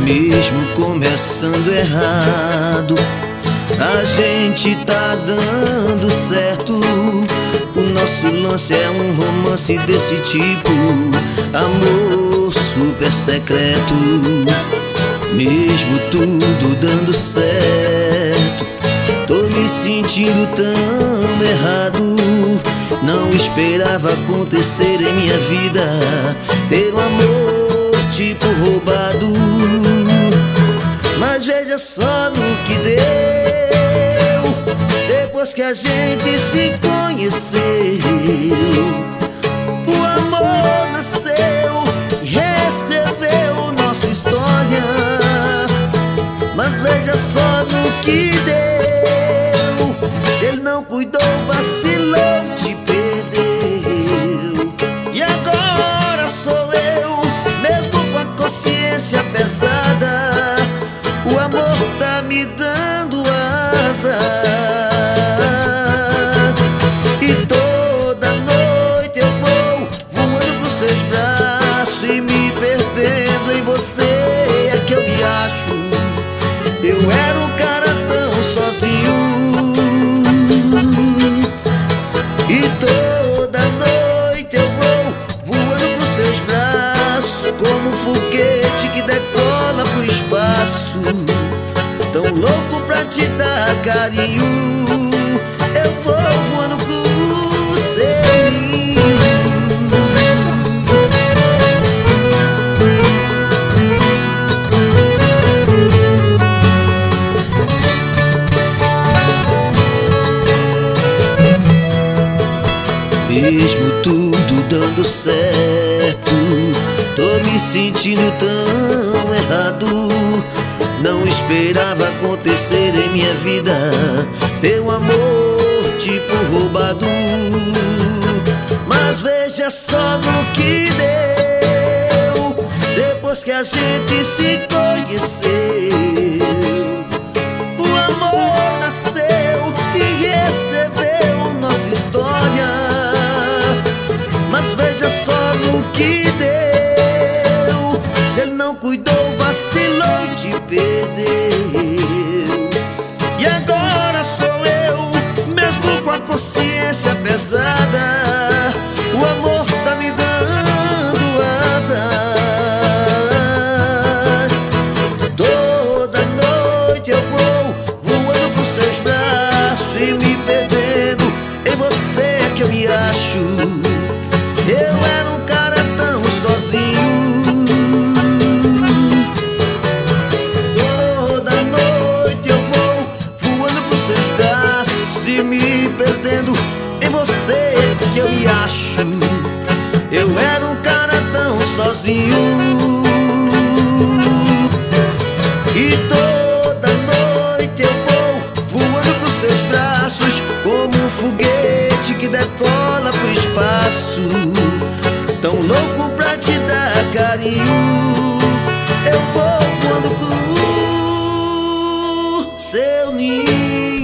Mesmo começando errado, a gente tá dando certo. O nosso lance é um romance desse tipo, amor super secreto. Mesmo tudo dando certo, tô me sentindo tão errado. Não esperava acontecer em minha vida, ter um amor tipo roubado. Mas veja só no que deu, depois que a gente se conheceu. O amor nasceu e reescreveu nossa história. Mas veja só no que deu, se ele não cuidou, vacilou, te perdeu. E agora sou eu, mesmo com a consciência pesada, o amor tá me dando asa. E toda noite eu vou voando pros seus braços e me perdendo em você. É que eu me acho, eu era um cara tão sozinho. E toda noite eu vou voando pros seus braços, como um foguete que decola pro espaço, tão louco pra te dar carinho. Eu vou voando pro seu ninho. Mesmo tudo dando certo, tô me sentindo tão errado. Não esperava acontecer em minha vida, ter um amor tipo roubado. Mas veja só no que deu, depois que a gente se conheceu. O amor nasceu e reescreveu nossa história. Mas veja só no que deu, se ele não cuidou, vacilou, te perdeu. E agora sou eu, mesmo com a consciência pesada, o amor tá me dando asas. Toda noite eu vou voando pros seus braços e me perdendo em você. É que eu me acho, eu era um cara tão sozinho. Toda noite eu vou voando pros seus braços e me perdendo em você. Que eu me acho, eu era um cara tão sozinho. E toda noite eu vou voando pros seus braços, como um foguete que decola pro espaço, tão louco pra te dar carinho. Eu vou voando pro seu ninho.